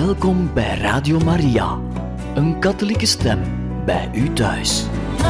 Welkom bij Radio Maria, een katholieke stem bij u thuis.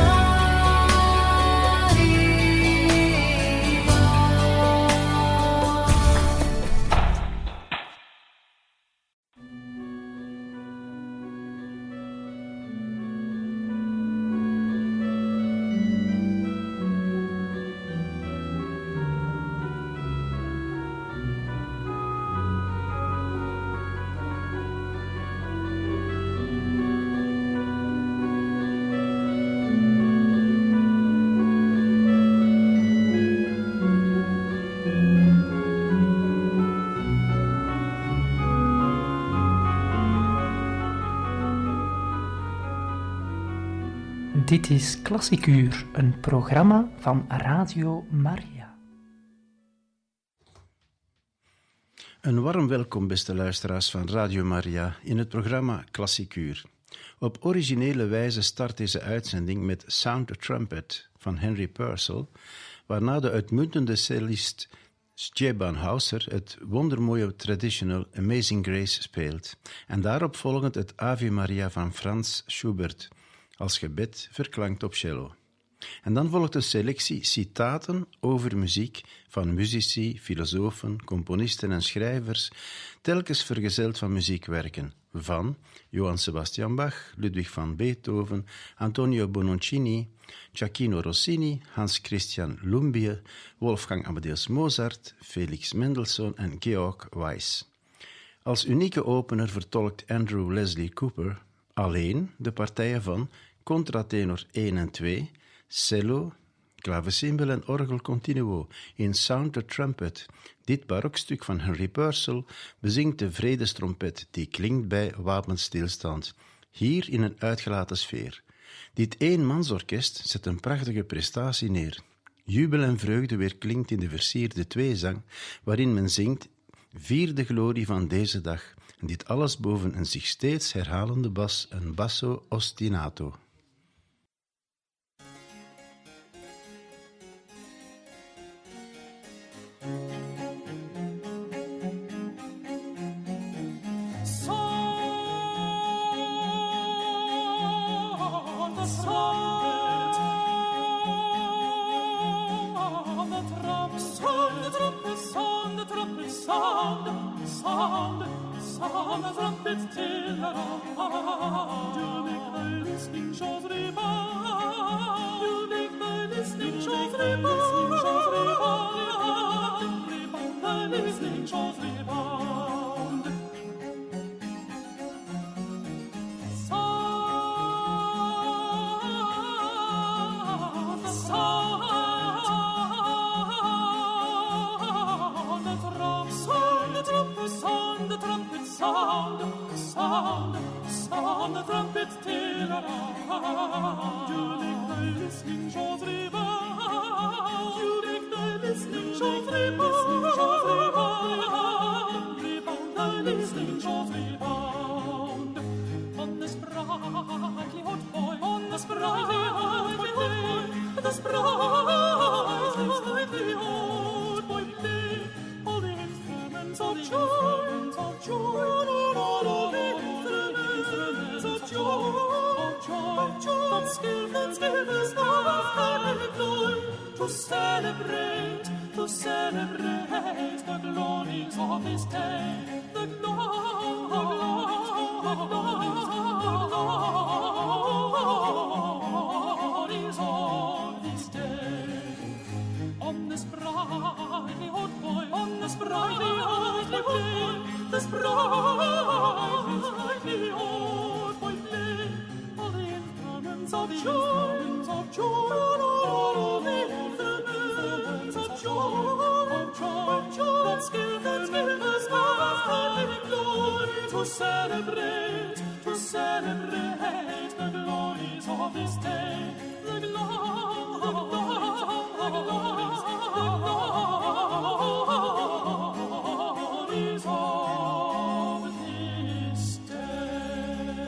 Dit is Klassiek Uur, een programma van Radio Maria. Een warm welkom, beste luisteraars van Radio Maria, in het programma Klassiek Uur. Op originele wijze start deze uitzending met Sound the Trumpet van Henry Purcell, waarna de uitmuntende cellist Stjepan Hauser het wondermooie traditional Amazing Grace speelt en daarop volgend het Ave Maria van Franz Schubert, als gebed verklankt op cello. En dan volgt een selectie citaten over muziek van muzici, filosofen, componisten en schrijvers, telkens vergezeld van muziekwerken van Johann Sebastian Bach, Ludwig van Beethoven, Antonio Bononcini, Gioacchino Rossini, Hans Christian Lumbye, Wolfgang Amadeus Mozart, Felix Mendelssohn en Georg Weiss. Als unieke opener vertolkt Andrew Leslie Cooper alleen de partijen van contratenor 1 en 2, cello, klavecimbal en orgel continuo in Sound the Trumpet. Dit barokstuk van Henry Purcell bezingt de vredestrompet die klinkt bij wapenstilstand, hier in een uitgelaten sfeer. Dit eenmansorkest zet een prachtige prestatie neer. Jubel en vreugde weerklinkt in de versierde tweezang, waarin men zingt vier de glorie van deze dag. En dit alles boven een zich steeds herhalende bas, een basso ostinato. On the trumpet till around, you make the listening shows rebound. You make the listening shows rebound. The listening shows rebound. Sound the trumpet till around. You make the listening shows rebound. You make the listening shows rebound. The listening shows rebound. On the sprightly hot boy, on the sprightly hot boy, the sprightly hot boy play all the instruments of joy, of joy. That skillful stars to celebrate the glories of His day, the glories of His day. On this brightly hot boy, on this brightly hot boy, this brightly hot boy play all the instruments of joy, the instruments of joy, that skillful stars glory to celebrate the glories of His day, the glories of His day.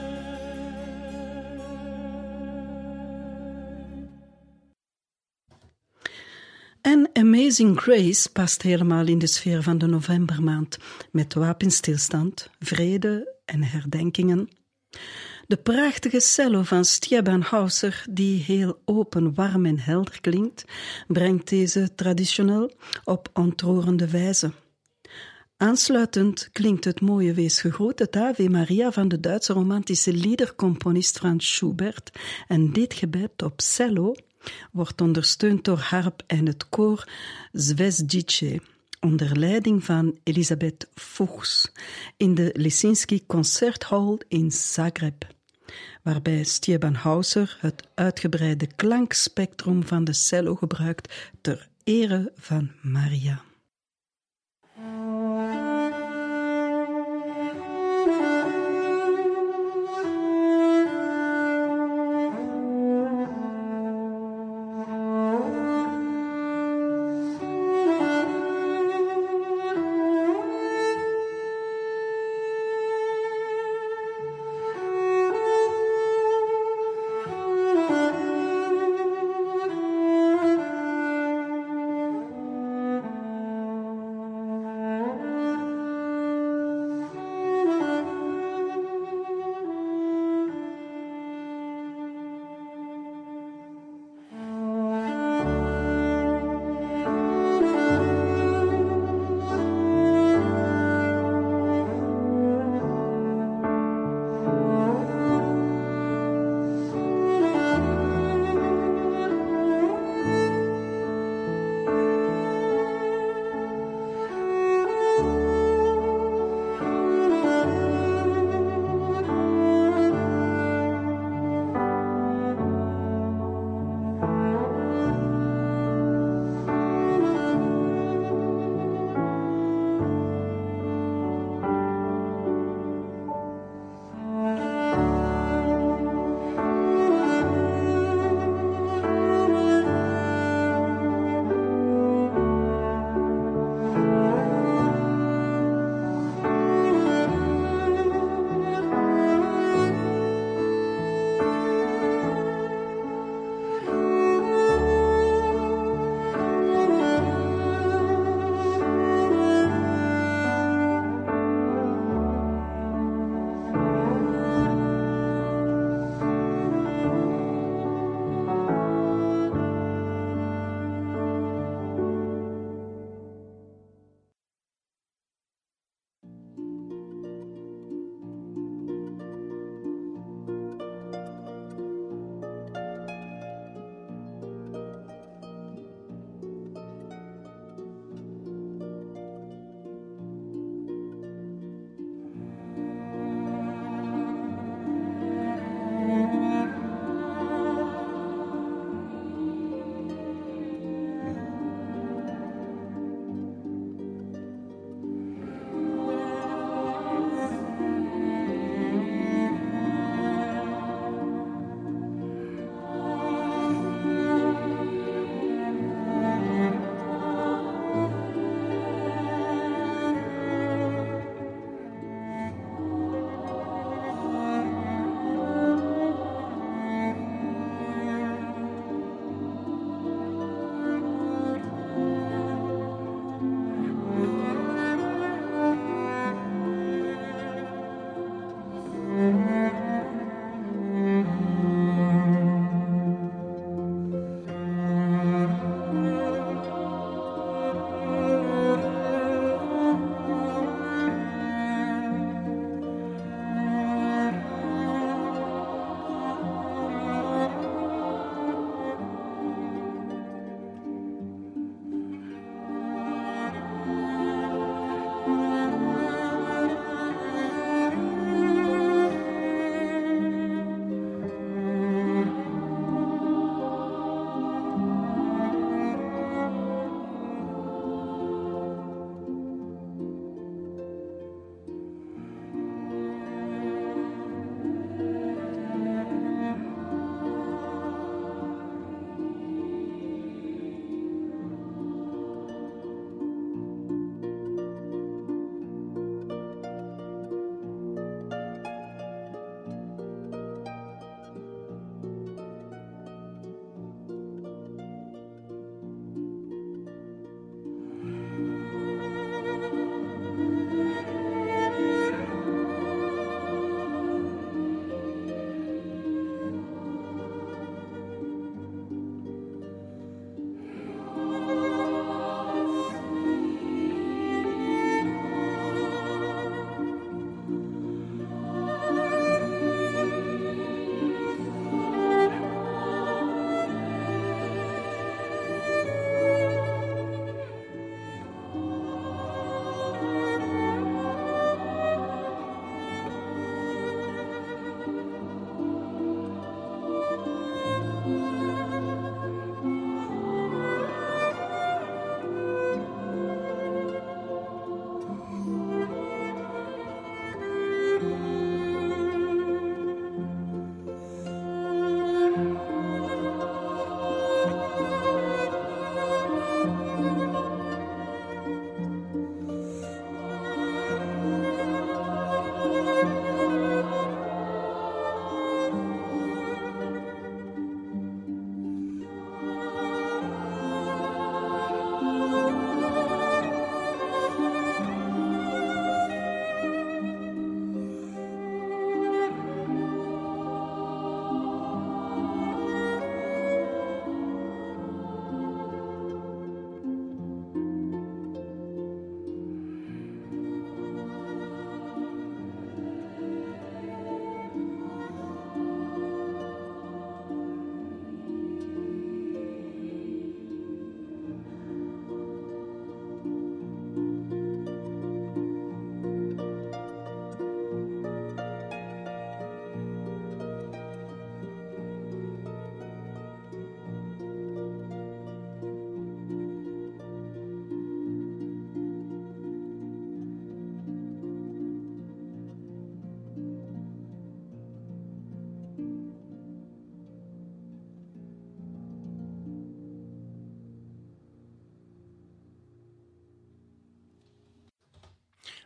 En Amazing Grace past helemaal in de sfeer van de novembermaand, met wapenstilstand, vrede en herdenkingen. De prachtige cello van Stjepan Hauser, die heel open, warm en helder klinkt, brengt deze traditioneel op ontroerende wijze. Aansluitend klinkt het mooie Wees gegroet, het Ave Maria van de Duitse romantische liedercomponist Franz Schubert, en dit gebed op cello wordt ondersteund door harp en het koor Zvezdice, onder leiding van Elisabeth Fuchs, in de Lisinski Concerthall in Zagreb, waarbij Stjepan Hauser het uitgebreide klankspectrum van de cello gebruikt ter ere van Maria.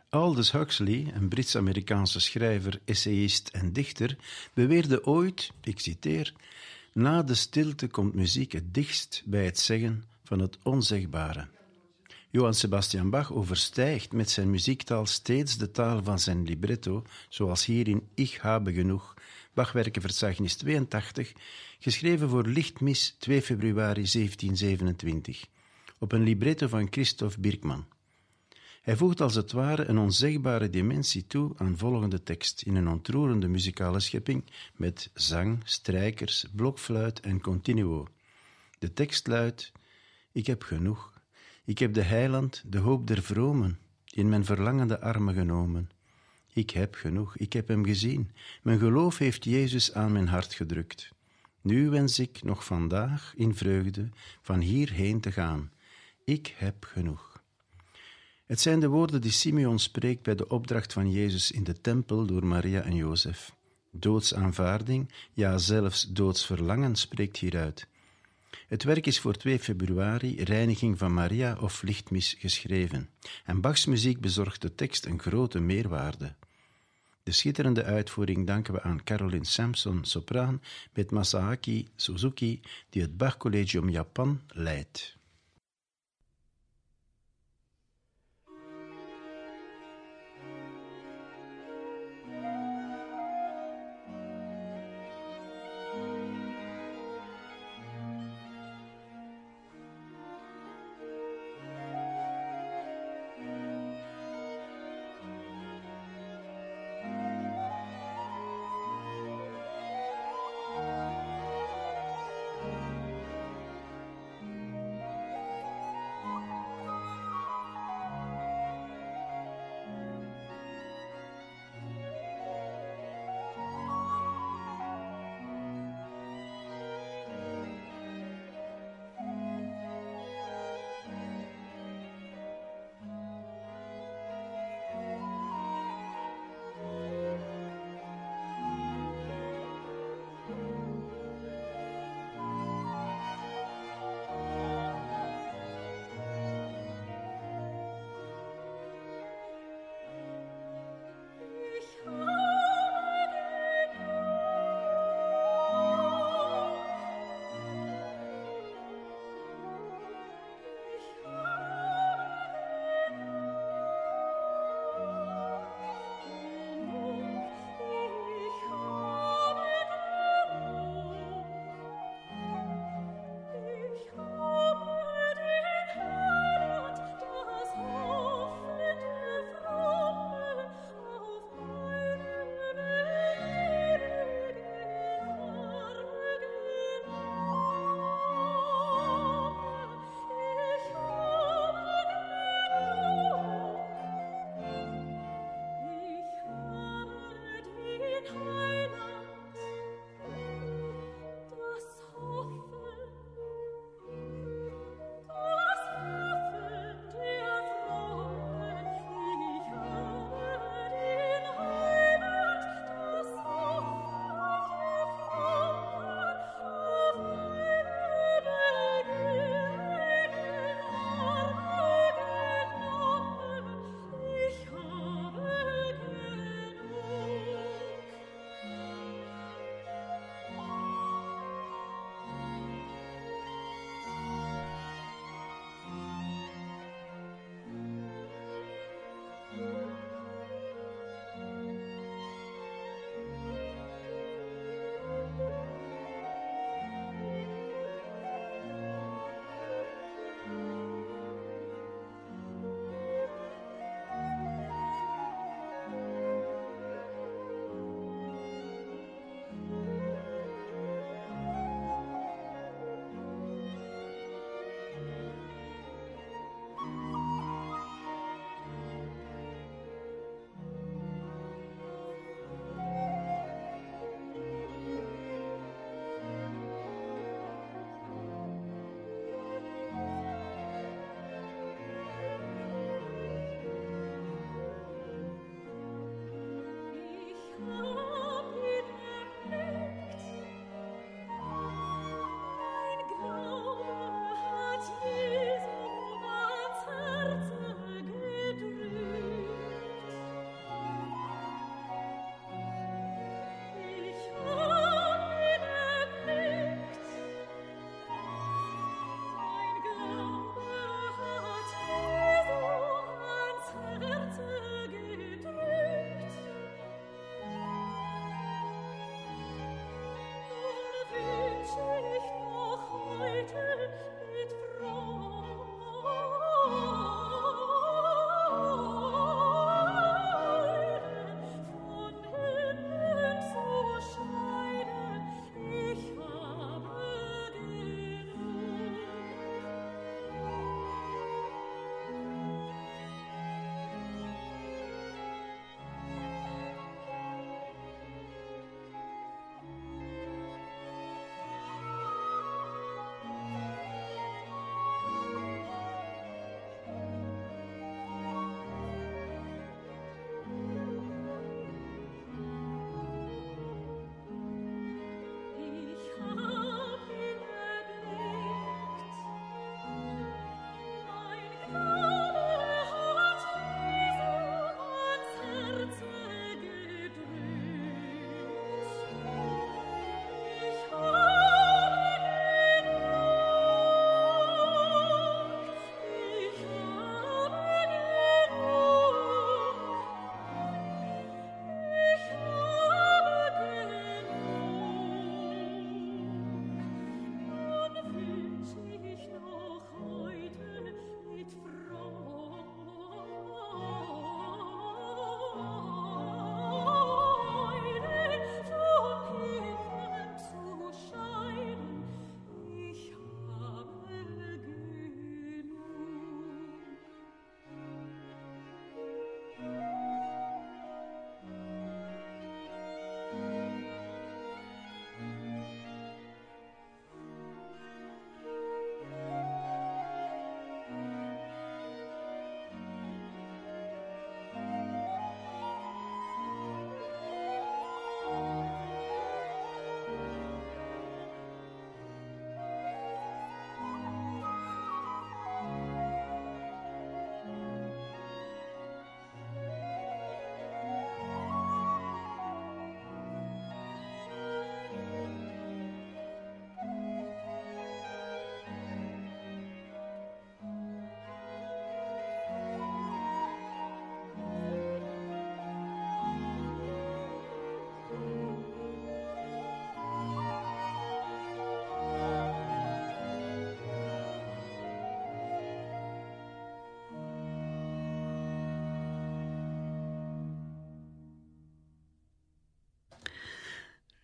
Aldous Huxley, een Brits-Amerikaanse schrijver, essayist en dichter, beweerde ooit, ik citeer, na de stilte komt muziek het dichtst bij het zeggen van het onzegbare. Johann Sebastian Bach overstijgt met zijn muziektaal steeds de taal van zijn libretto, zoals hier in Ich habe genoeg, Bachwerkenverzeichnis 82, geschreven voor Lichtmis 2 februari 1727, op een libretto van Christoph Birkmann. Hij voegt als het ware een onzegbare dimensie toe aan volgende tekst in een ontroerende muzikale schepping met zang, strijkers, blokfluit en continuo. De tekst luidt: Ik heb genoeg. Ik heb de heiland, de hoop der vromen, in mijn verlangende armen genomen. Ik heb genoeg, ik heb hem gezien. Mijn geloof heeft Jezus aan mijn hart gedrukt. Nu wens ik nog vandaag in vreugde van hierheen te gaan. Ik heb genoeg. Het zijn de woorden die Simeon spreekt bij de opdracht van Jezus in de tempel door Maria en Jozef. Doodsaanvaarding, ja zelfs doodsverlangen spreekt hieruit. Het werk is voor 2 februari, reiniging van Maria of lichtmis, geschreven. En Bachs muziek bezorgt de tekst een grote meerwaarde. De schitterende uitvoering danken we aan Caroline Sampson, sopraan, met Masaaki Suzuki, die het Bach Collegium Japan leidt.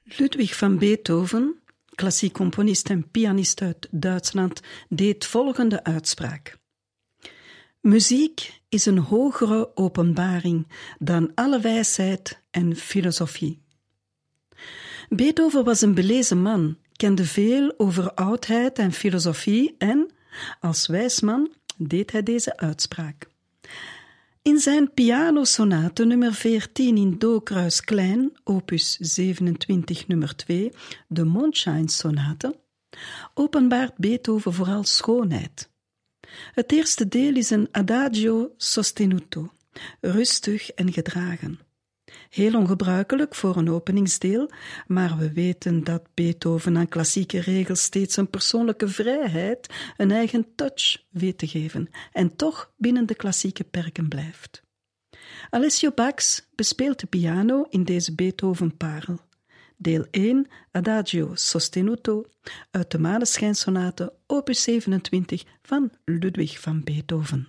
Ludwig van Beethoven, klassiek componist en pianist uit Duitsland, deed volgende uitspraak. Muziek is een hogere openbaring dan alle wijsheid en filosofie. Beethoven was een belezen man, kende veel over oudheid en filosofie en, als wijs man, deed hij deze uitspraak. In zijn pianosonate nummer 14 in do-kruis klein, opus 27 nummer 2, de Mondscheinsonate, openbaart Beethoven vooral schoonheid. Het eerste deel is een adagio sostenuto, rustig en gedragen. Heel ongebruikelijk voor een openingsdeel, maar we weten dat Beethoven aan klassieke regels steeds een persoonlijke vrijheid, een eigen touch weet te geven en toch binnen de klassieke perken blijft. Alessio Bax bespeelt de piano in deze Beethoven-parel. Deel 1, Adagio sostenuto, uit de Maneschijnsonate, opus 27 van Ludwig van Beethoven.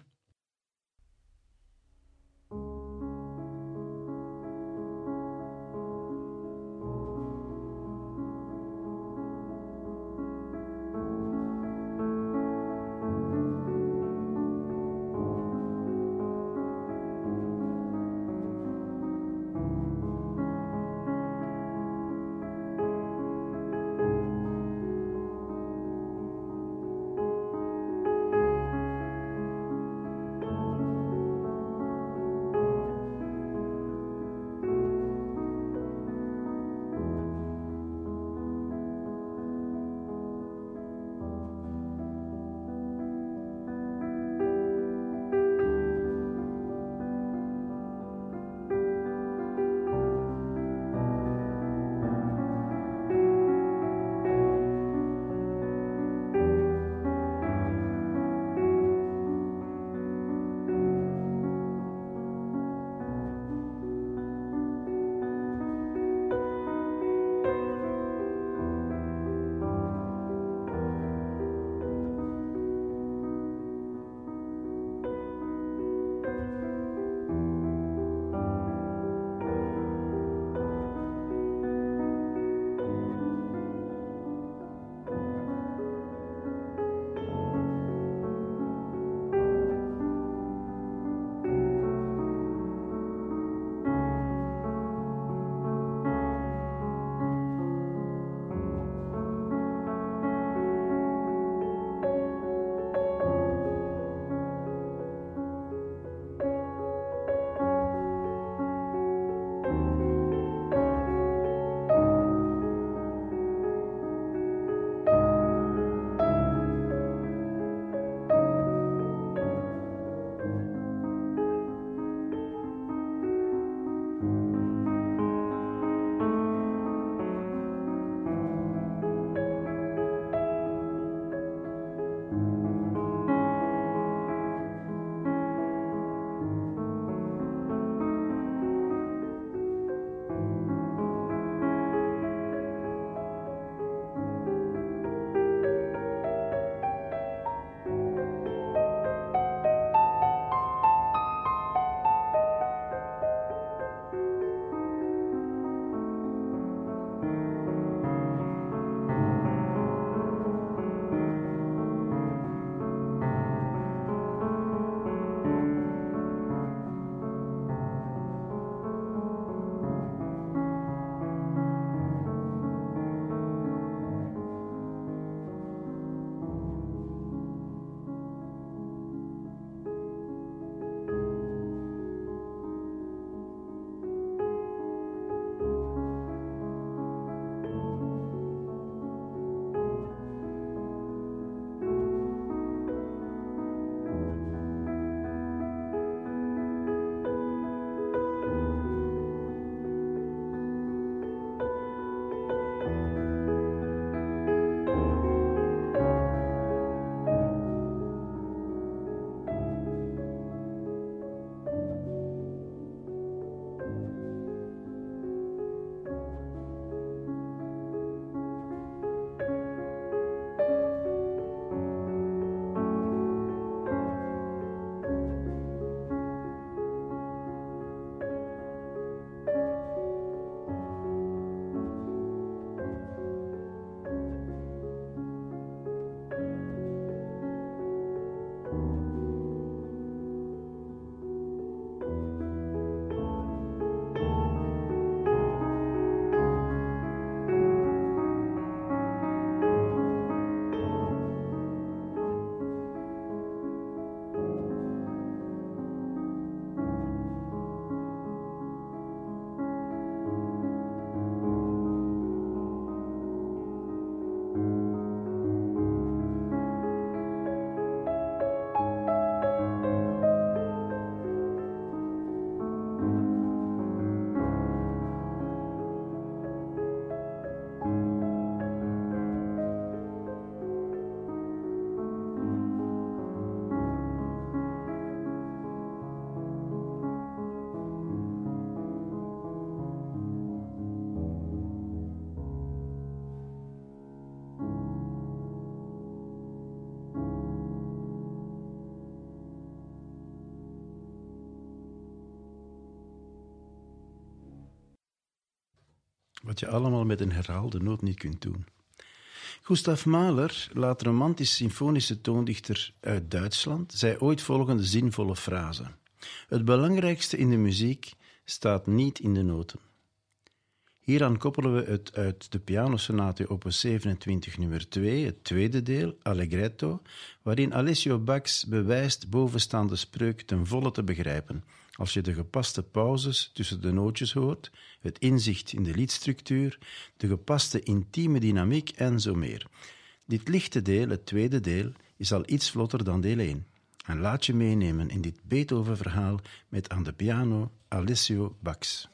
Wat je allemaal met een herhaalde noot niet kunt doen. Gustav Mahler, laat romantisch-symfonische toondichter uit Duitsland, zei ooit volgende zinvolle frase: het belangrijkste in de muziek staat niet in de noten. Hieraan koppelen we het uit de pianosonate opus 27 nummer 2, het tweede deel, Allegretto, waarin Alessio Bax bewijst bovenstaande spreuk ten volle te begrijpen, als je de gepaste pauzes tussen de nootjes hoort, het inzicht in de liedstructuur, de gepaste intieme dynamiek en zo meer. Dit lichte deel, het tweede deel, is al iets vlotter dan deel 1. En laat je meenemen in dit Beethoven-verhaal met aan de piano Alessio Bax.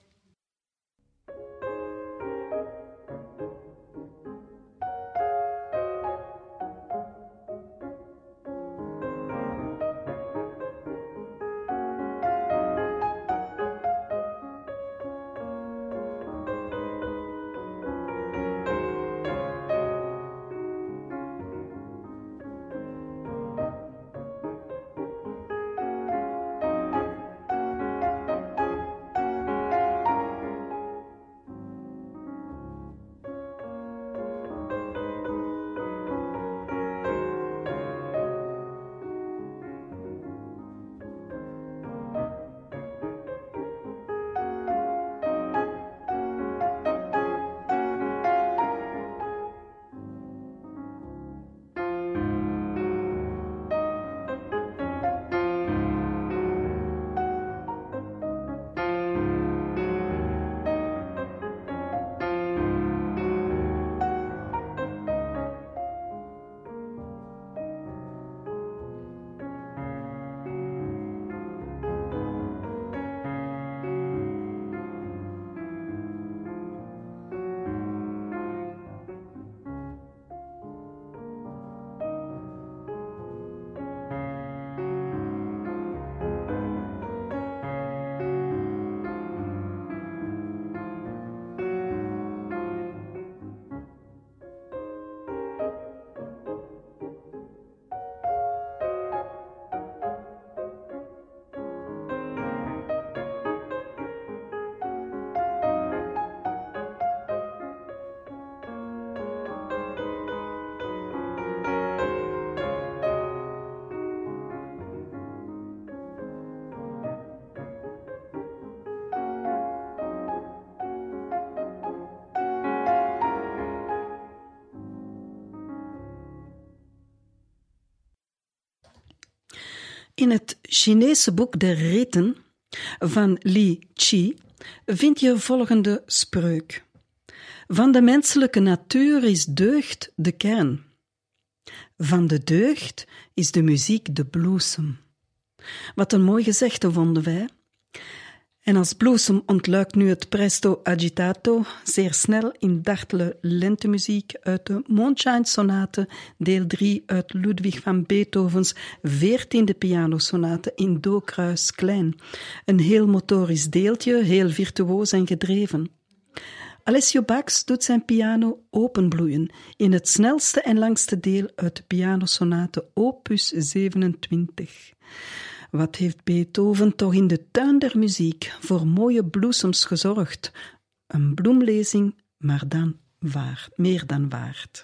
In het Chinese boek der Riten van Li Qi vind je volgende spreuk. Van de menselijke natuur is deugd de kern. Van de deugd is de muziek de bloesem. Wat een mooi gezegde vonden wij. En als bloesem ontluikt nu het presto agitato zeer snel in dartele lentemuziek uit de Mondscheinsonate, deel 3 uit Ludwig van Beethovens 14e pianosonate in do-kruis klein. Een heel motorisch deeltje, heel virtuoos en gedreven. Alessio Bax doet zijn piano openbloeien in het snelste en langste deel uit de pianosonate opus 27. Wat heeft Beethoven toch in de tuin der muziek voor mooie bloesems gezorgd? Een bloemlezing, maar dan waard, meer dan waard.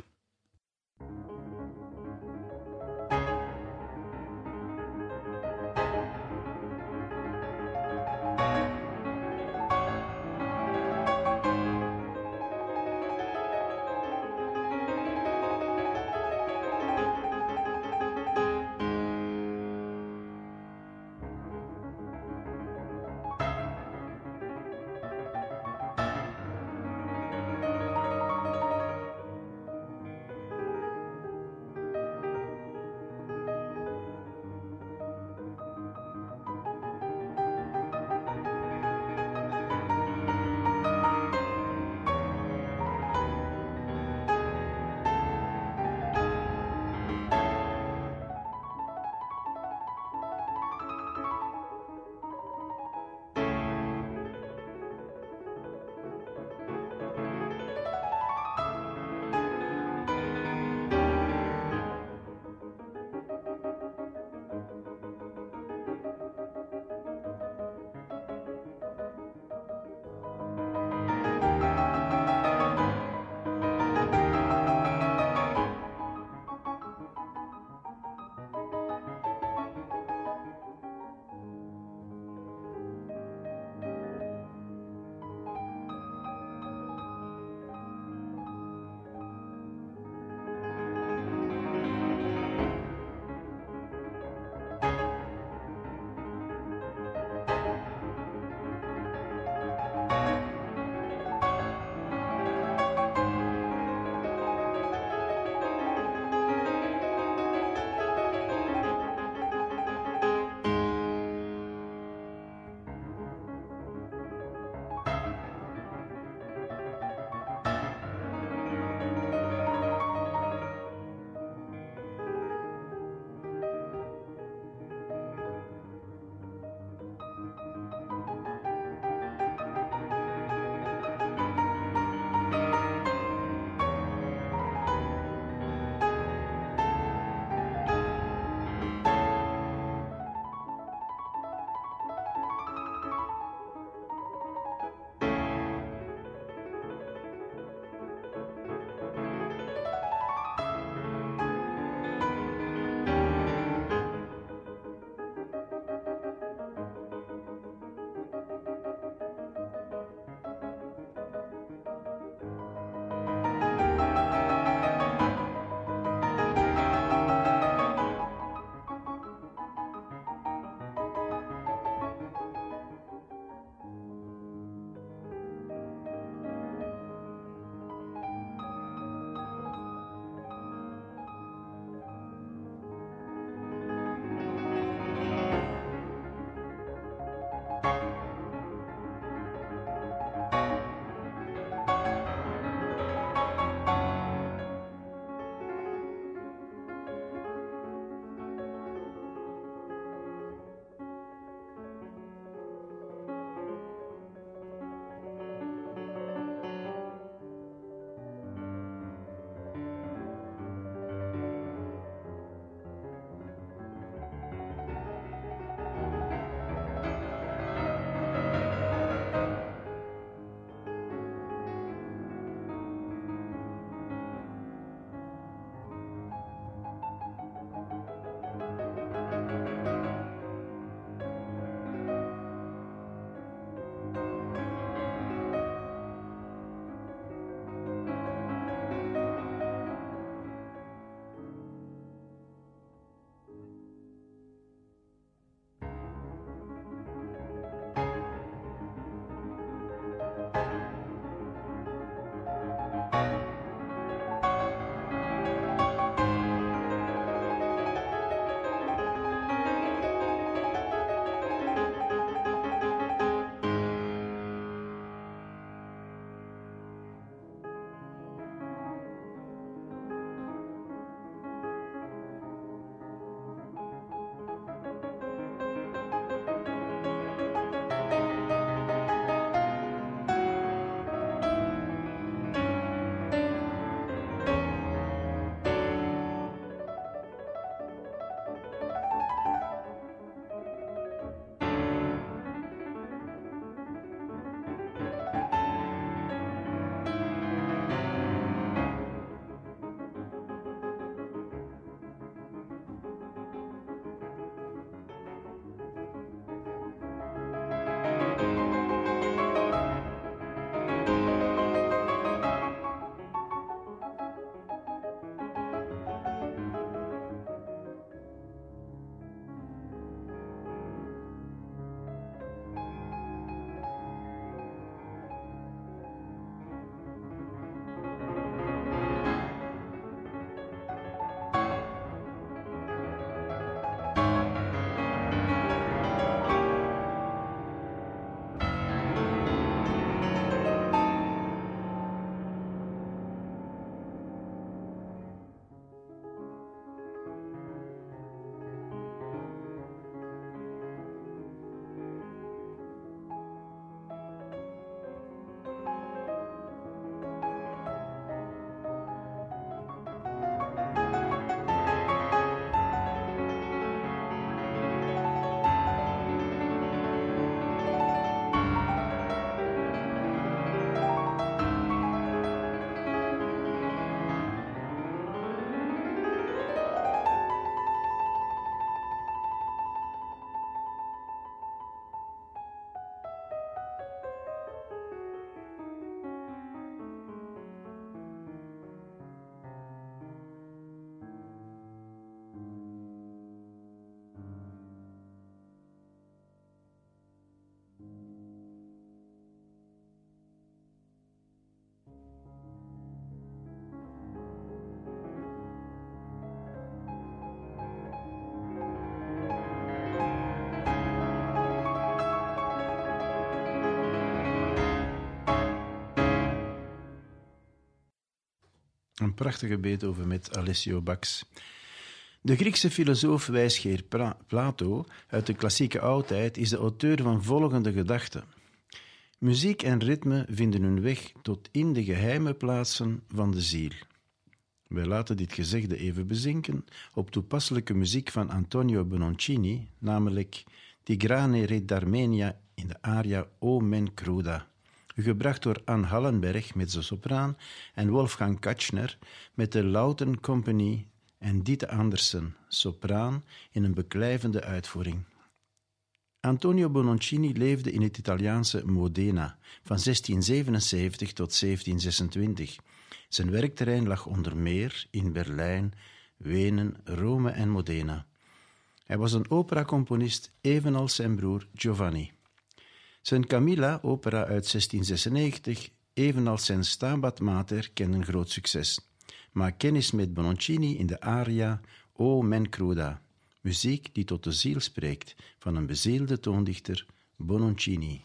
Een prachtige Beethoven met Alessio Bax. De Griekse filosoof wijsgeer Plato uit de klassieke oudheid is de auteur van volgende gedachten. Muziek en ritme vinden hun weg tot in de geheime plaatsen van de ziel. Wij laten dit gezegde even bezinken op toepasselijke muziek van Antonio Bononcini, namelijk Tigrane Re d'Armenia in de aria O men cruda, gebracht door Anne Hallenberg met de sopraan en Wolfgang Katschner met de Lauten Company en Dieter Andersen, sopraan, in een beklijvende uitvoering. Antonio Bononcini leefde in het Italiaanse Modena van 1677 tot 1726. Zijn werkterrein lag onder meer in Berlijn, Wenen, Rome en Modena. Hij was een operacomponist, evenals zijn broer Giovanni. Zijn Camilla, opera uit 1696, evenals zijn Stabat Mater, kenden groot succes. Maak kennis met Bononcini in de aria O men cruda, muziek die tot de ziel spreekt, van een bezielde toondichter, Bononcini.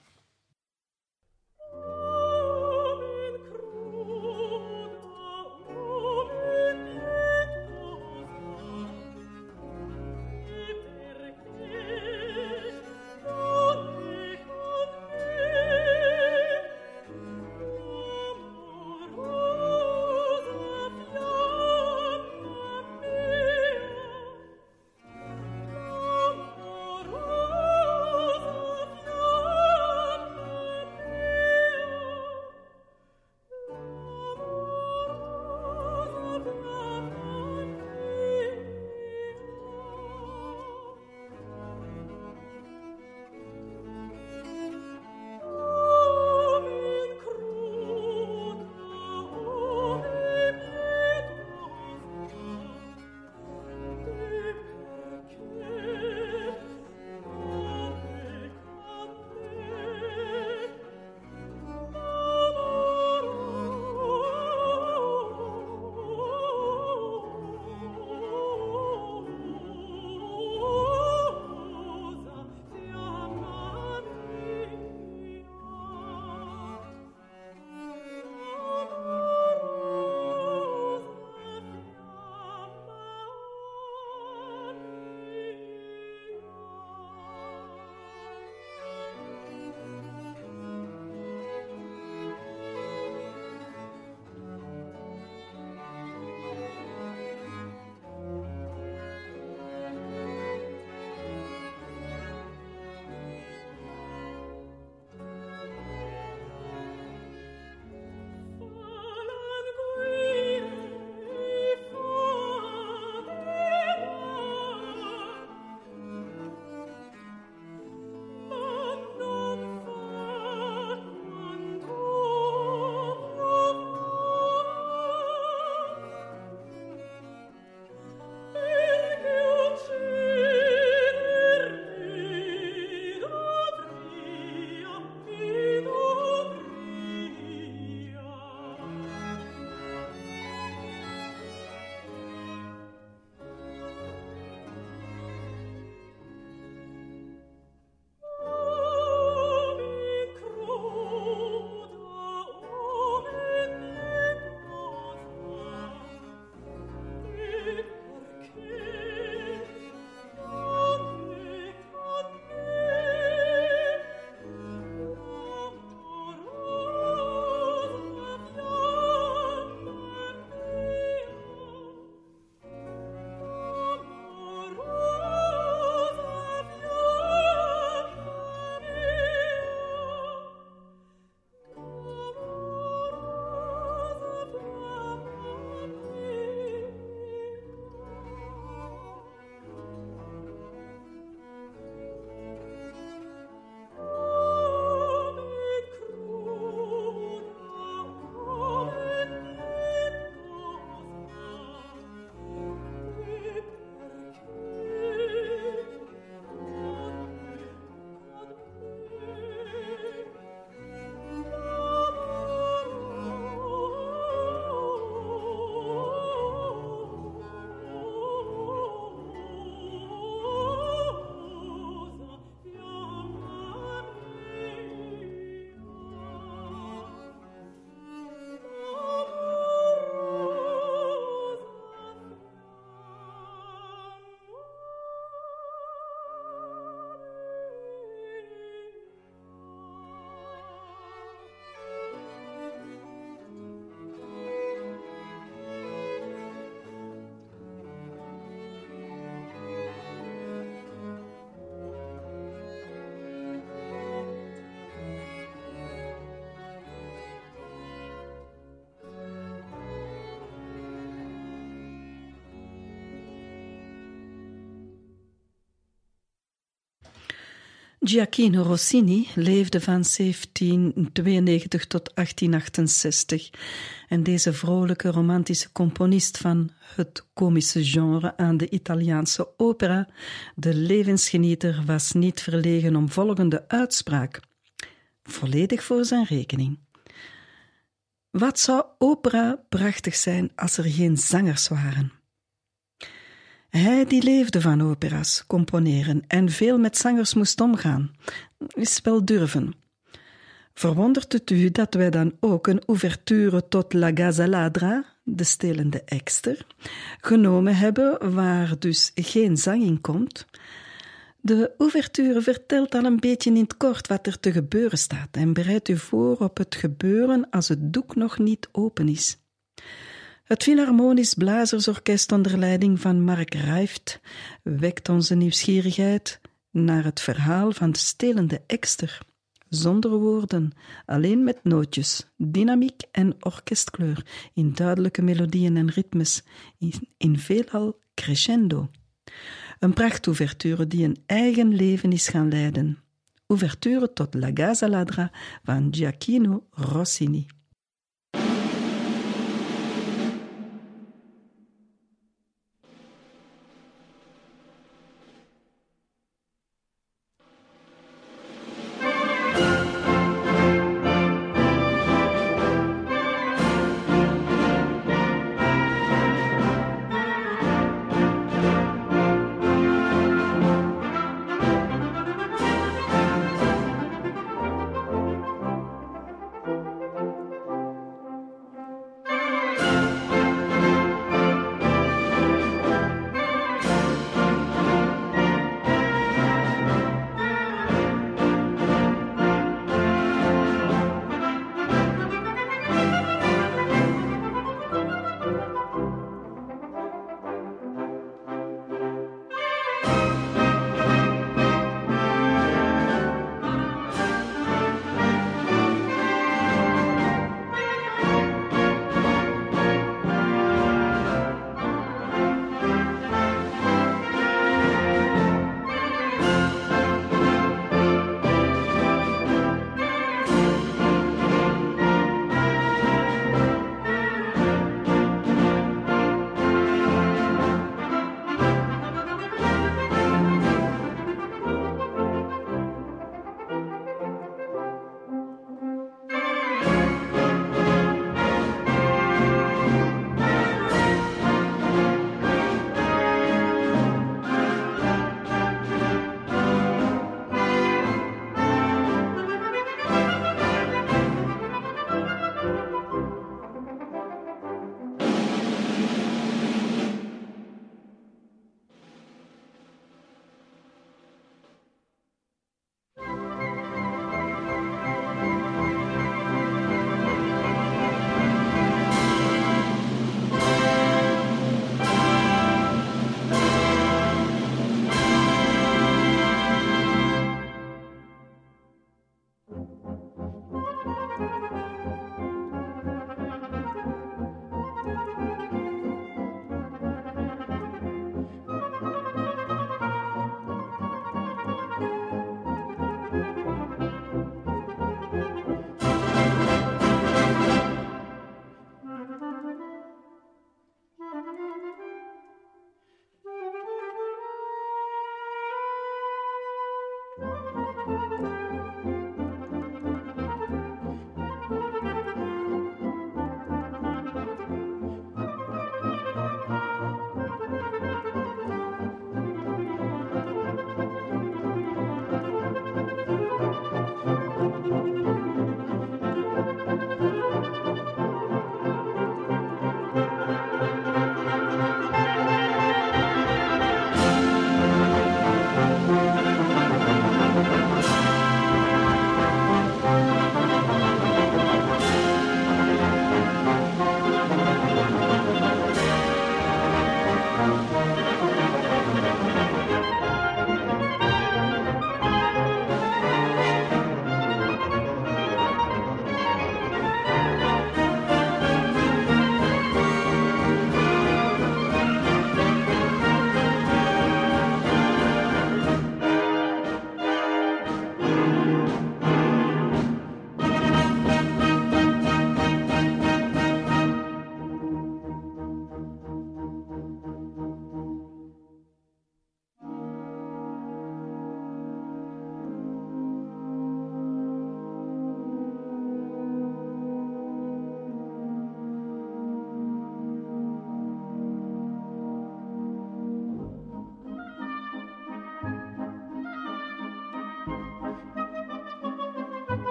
Oh Gioachino Rossini leefde van 1792 tot 1868 en deze vrolijke romantische componist van het komische genre aan de Italiaanse opera, de levensgenieter, was niet verlegen om volgende uitspraak, volledig voor zijn rekening. Wat zou opera prachtig zijn als er geen zangers waren? Hij die leefde van opera's, componeren en veel met zangers moest omgaan, is wel durven. Verwondert het u dat wij dan ook een ouverture tot La Gazza Ladra, de stelende ekster, genomen hebben, waar dus geen zang in komt? De ouverture vertelt al een beetje in het kort wat er te gebeuren staat en bereidt u voor op het gebeuren als het doek nog niet open is. Het Philharmonisch Blazersorkest onder leiding van Mark Reift wekt onze nieuwsgierigheid naar het verhaal van de stelende ekster. Zonder woorden, alleen met nootjes, dynamiek en orkestkleur, in duidelijke melodieën en ritmes, in veelal crescendo. Een prachtouverture die een eigen leven is gaan leiden. Ouverture tot La Gazza Ladra van Gioachino Rossini.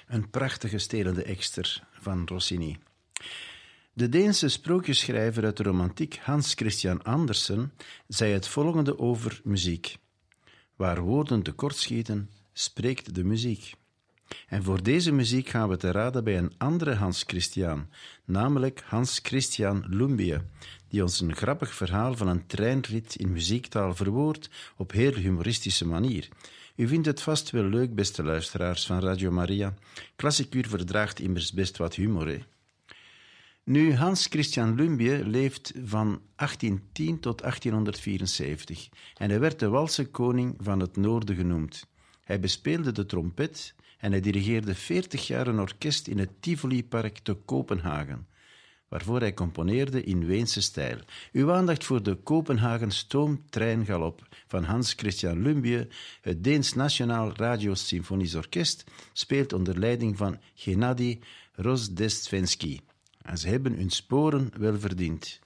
Een prachtige stelende ekster van Rossini. De Deense sprookjesschrijver uit de romantiek Hans Christian Andersen zei het volgende over muziek. Waar woorden tekortschieten, spreekt de muziek. En voor deze muziek gaan we te raden bij een andere Hans Christian, namelijk Hans Christian Lumbye, die ons een grappig verhaal van een treinrit in muziektaal verwoordt op heel humoristische manier. U vindt het vast wel leuk, beste luisteraars van Radio Maria. Klassikuur verdraagt immers best wat humor, hè? Nu, Hans Christian Lumbye leeft van 1810 tot 1874 en hij werd de walse koning van het noorden genoemd. Hij bespeelde de trompet en hij dirigeerde 40 jaar een orkest in het Tivoli-park te Kopenhagen, waarvoor hij componeerde in Weense stijl. Uw aandacht voor de Kopenhagen stoomtreingalop van Hans Christian Lumbye. Het Deens Nationaal Radio-Symfonisch Orkest speelt onder leiding van Gennady Rozdestvenski. En ze hebben hun sporen wel verdiend.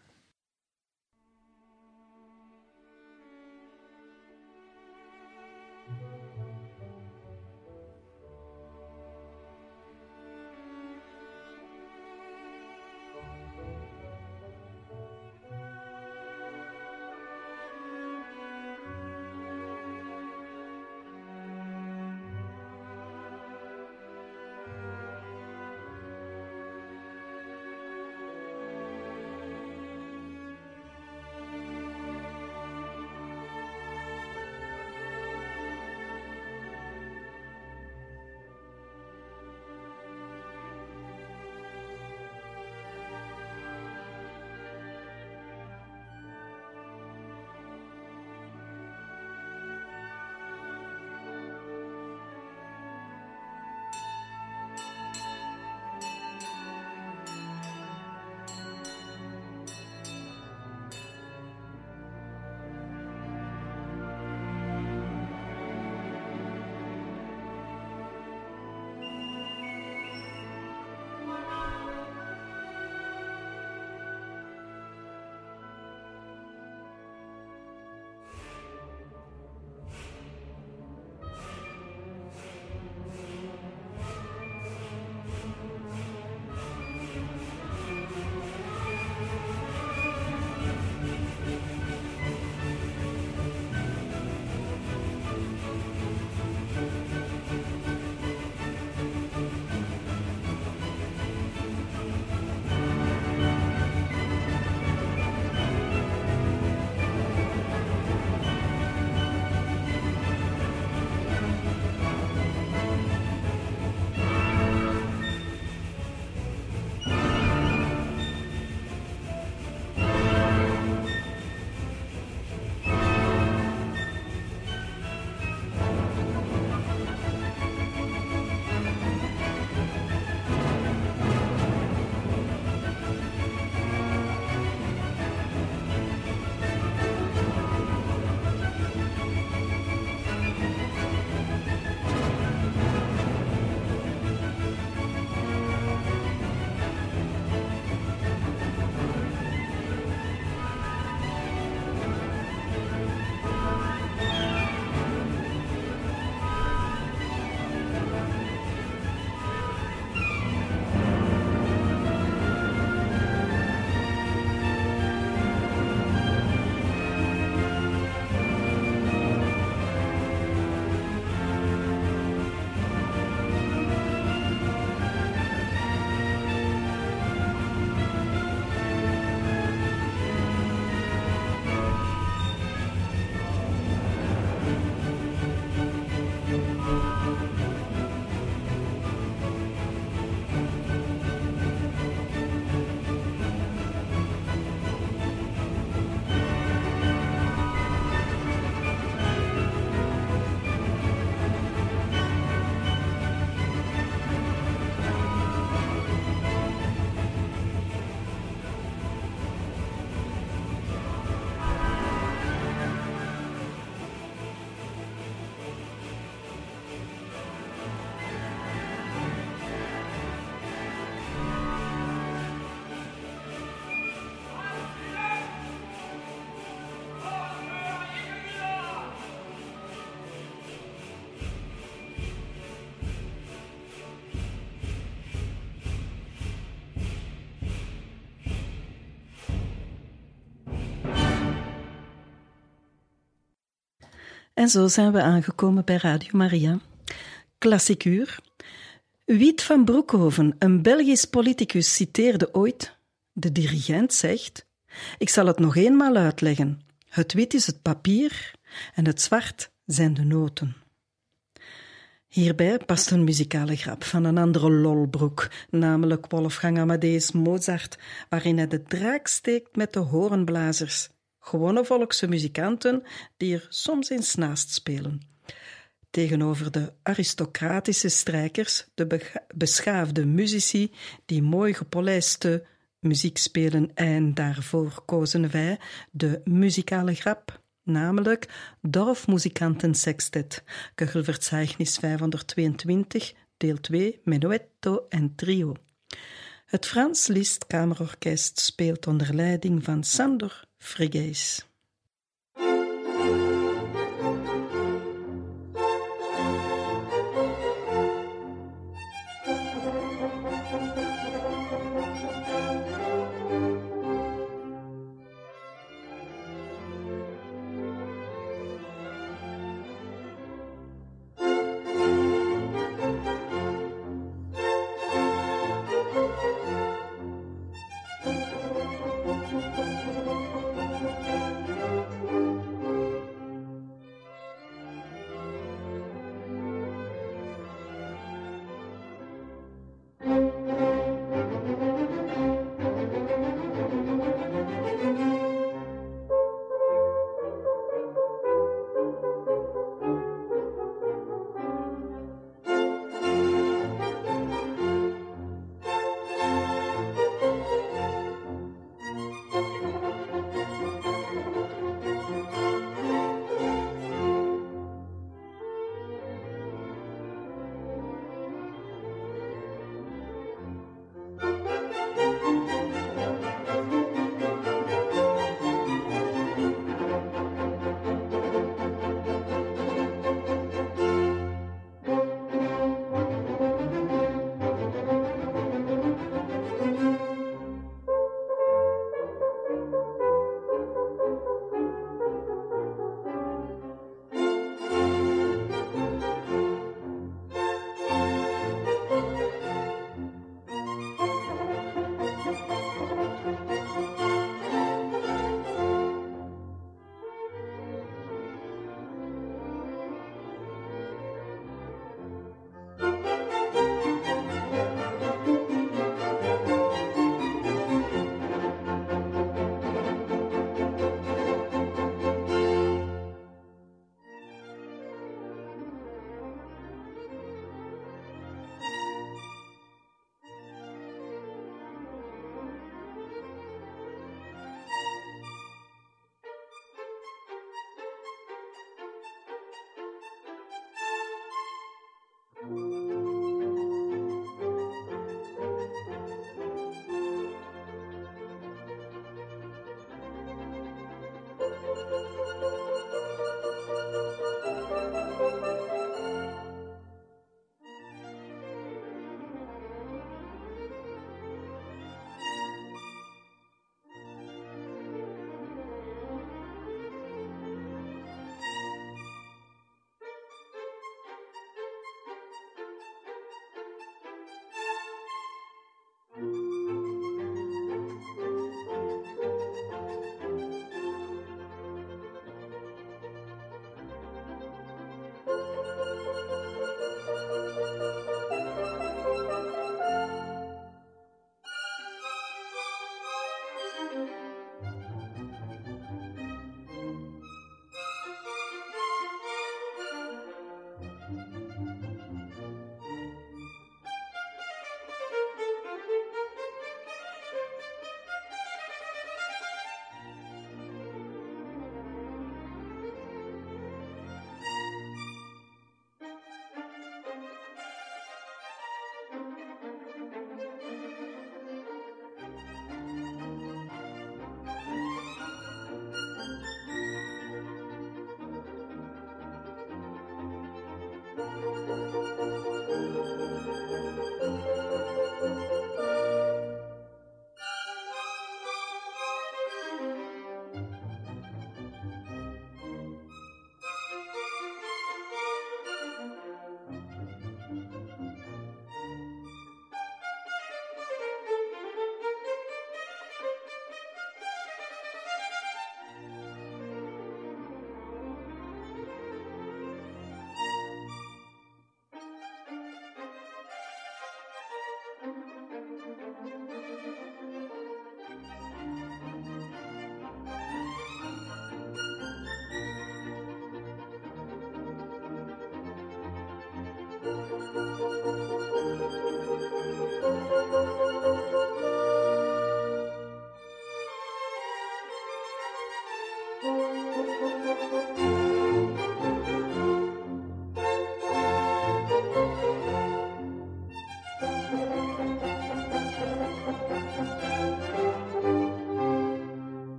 En zo zijn we aangekomen bij Radio Maria. Klassiek uur. Wiet van Broekhoven, een Belgisch politicus, citeerde ooit: de dirigent zegt: ik zal het nog eenmaal uitleggen. Het wit is het papier en het zwart zijn de noten. Hierbij past een muzikale grap van een andere lolbroek, namelijk Wolfgang Amadeus Mozart, waarin hij de draak steekt met de hoornblazers, gewone volkse muzikanten die er soms eens naast spelen. Tegenover de aristocratische strijkers, de beschaafde muzici die mooi gepolijste muziek spelen, en daarvoor kozen wij de muzikale grap, namelijk Dorfmusikantensextet, Köchelverzeichnis 522, deel 2, menuetto en trio. Het Frans Liszt Kamerorkest speelt onder leiding van Sándor Frigyes.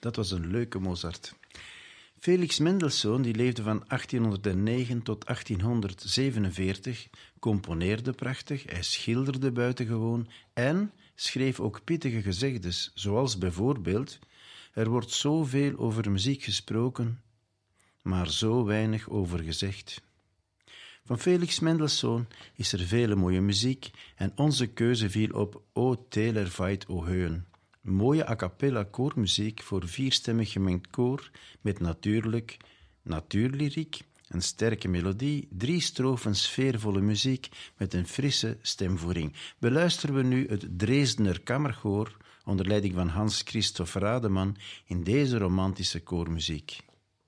Dat was een leuke Mozart. Felix Mendelssohn, die leefde van 1809 tot 1847, componeerde prachtig, hij schilderde buitengewoon en schreef ook pittige gezegdes, zoals bijvoorbeeld: er wordt zoveel over muziek gesproken, maar zo weinig over gezegd. Van Felix Mendelssohn is er vele mooie muziek en onze keuze viel op O Teler Veit O Heun. Mooie a cappella koormuziek voor 4stemmig gemengd koor met natuurlijk natuurlyriek, een sterke melodie, 3 strofen sfeervolle muziek met een frisse stemvoering. Beluisteren we nu het Dresdner Kammerkoor onder leiding van Hans Christoph Rademan in deze romantische koormuziek.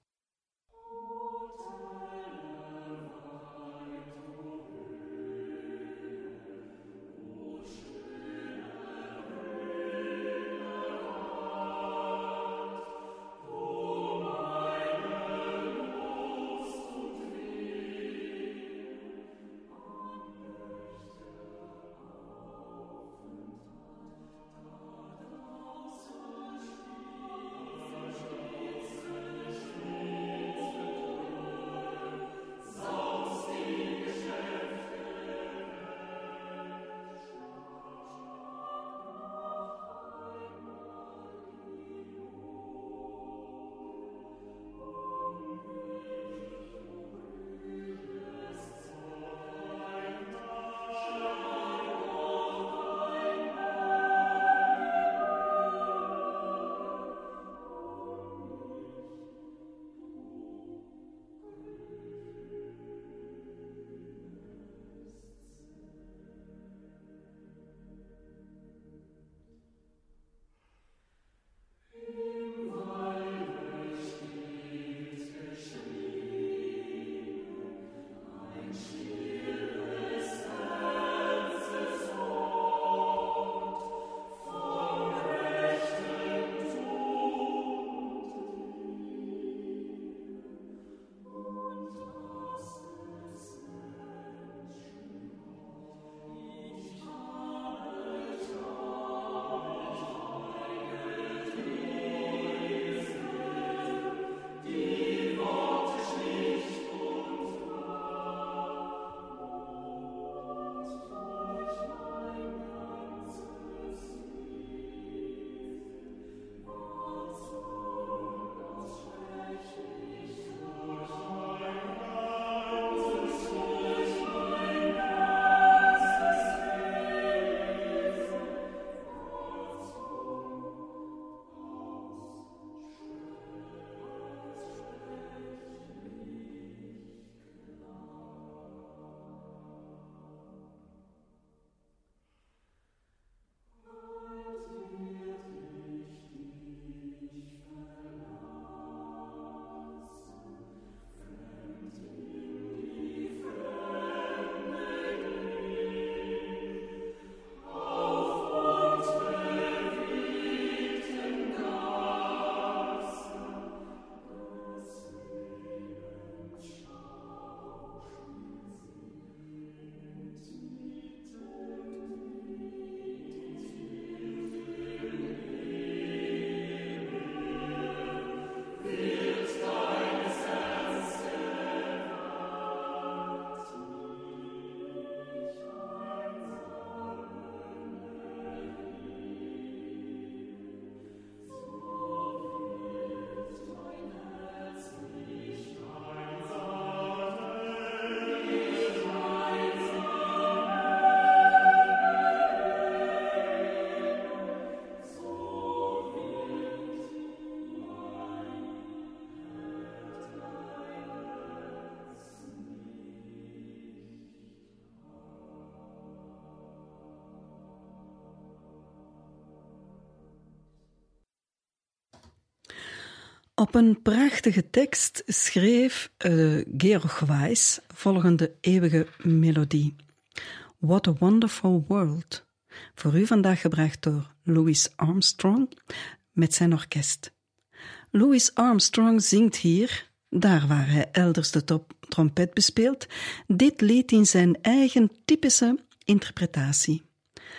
Op een prachtige tekst schreef Georg Weiss volgende eeuwige melodie. What a Wonderful World. Voor u vandaag gebracht door Louis Armstrong met zijn orkest. Louis Armstrong zingt hier, daar waar hij elders de trompet bespeelt, dit lied in zijn eigen typische interpretatie.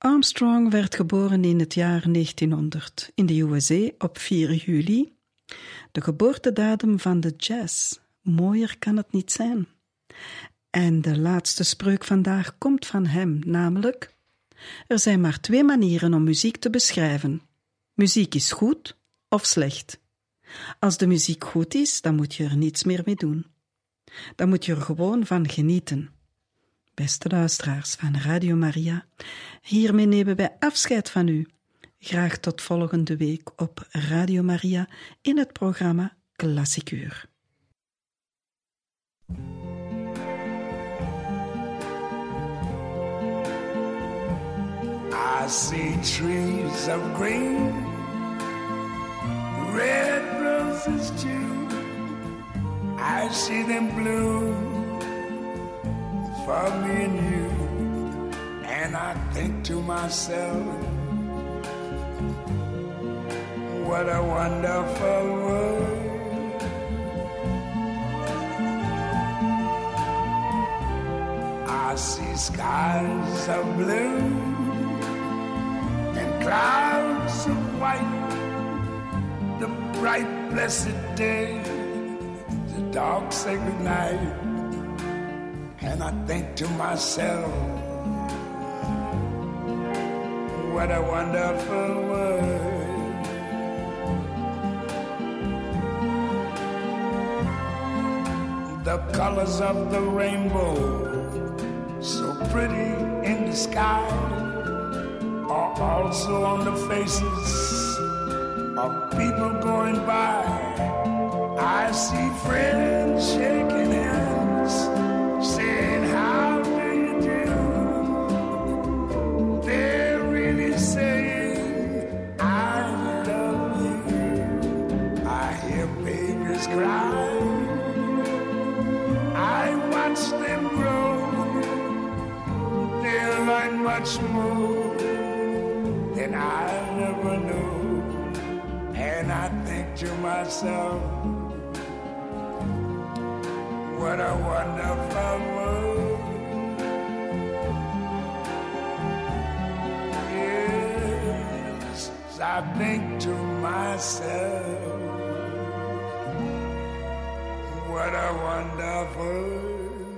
Armstrong werd geboren in het jaar 1900 in de USA op 4 juli. De geboortedatum van de jazz. Mooier kan het niet zijn. En de laatste spreuk vandaag komt van hem, namelijk: er zijn maar 2 manieren om muziek te beschrijven. Muziek is goed of slecht. Als de muziek goed is, dan moet je er niets meer mee doen. Dan moet je er gewoon van genieten. Beste luisteraars van Radio Maria, hiermee nemen wij afscheid van u. Graag tot volgende week op Radio Maria in het programma Klassikuur. I see trees of green, red roses too. I see them bloom for me and you. And I think to myself, what a wonderful world. I see skies of blue and clouds of white, the bright blessed day, the dark sacred night. And I think to myself, what a wonderful world. The colors of the rainbow, so pretty in the sky, are also on the faces of people going by. I see friends shaking hands, saying, how do you do? They're really saying, I love you. I hear babies cry, I watch them grow. They'll learn much more than I never knew. And I think to myself, what a wonderful world. Yes, I think to myself, what a wonderful world.